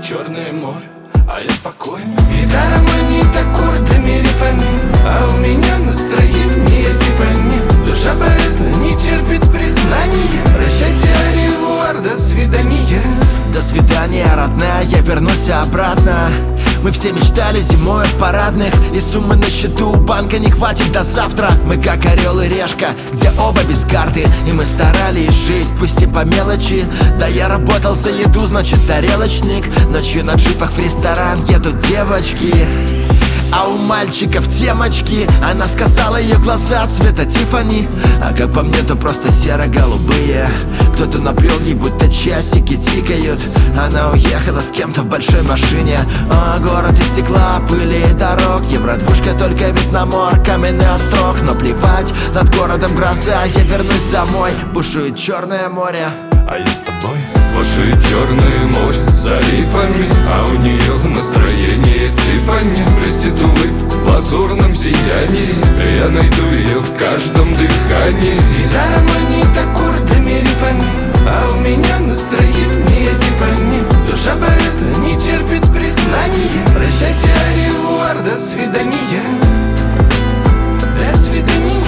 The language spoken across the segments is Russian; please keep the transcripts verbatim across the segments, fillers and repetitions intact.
Черное море, а я спокоен. Гитара манит аккордами, рифами, а у меня настроение Тиффани. Душа поэта не терпит признания. Прощайте, аревуар, до свидания. До свидания, родная, я вернусь обратно. Мы все мечтали зимой в парадных, и суммы на счету банка не хватит до завтра. Мы как орел и решка, где оба без карты, и мы старались жить, пусть и по мелочи. Да я работал за еду, значит тарелочник. Ночью на джипах в ресторан едут девочки, а у мальчиков темочки. Она сказала, ее глаза цвета Тиффани, а как по мне, то просто серо-голубые. Кто-то напрел ей, будто часики тикают. Она уехала с кем-то в большой машине. А город из стекла, пыли и дорог. Евро-двушка, только вид на мор, каменный острог. Но плевать, над городом гроза, я вернусь домой. Бушует Черное море, а я с тобой. Бушует Черное море за рифами, а у нее настроение Тиффани. Блестит улыбка в лазурном сиянии, я найду ее в каждом дыхании. Гитара манит аккордами, рифами, а у меня настроение Тиффани. Душа поэта не терпит признания. Прощайте, аревуар, до свидания. До свидания.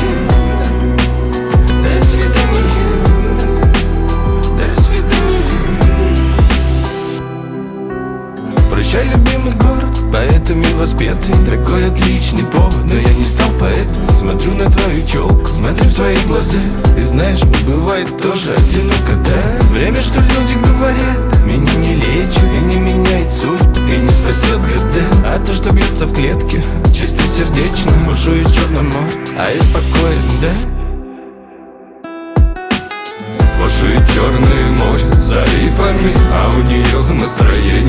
До свидания. До свидания. Прощай, любимый город, поэтами воспетый. Такой отличный повод, но я не стал поэтом. Смотрю на твою челку, смотрю в твои глаза, и знаешь, мне бывает тоже одиноко, да. Время, что люди говорят, меня не лечит и не меняет суть, и не спасет года. А то, что бьется в клетке, чисто сердечно. Бушует Черное море, а я спокоен, да. Бушует Черное море за рифами, а у нее настроение